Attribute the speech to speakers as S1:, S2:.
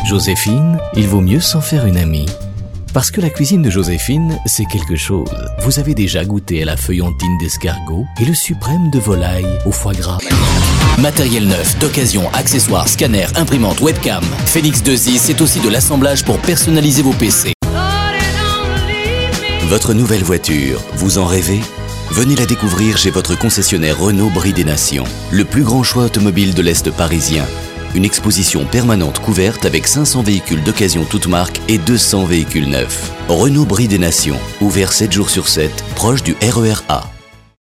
S1: Joséphine, il vaut mieux s'en faire une amie. Parce que la cuisine de Joséphine, c'est quelque chose. Vous avez déjà goûté à la feuillantine d'escargot et le suprême de volaille au foie gras. Matériel neuf, d'occasion, accessoires, scanners, imprimantes, webcam. Phoenix 2i, c'est aussi de l'assemblage pour personnaliser vos PC. Votre nouvelle voiture, vous en rêvez ? Venez la découvrir chez votre concessionnaire Renault Brie des Nations. Le plus grand choix automobile de l'Est parisien. Une exposition permanente couverte avec 500 véhicules d'occasion toutes marques et 200 véhicules neufs. Renault Brie des Nations, ouvert 7 jours sur 7, proche du RER A.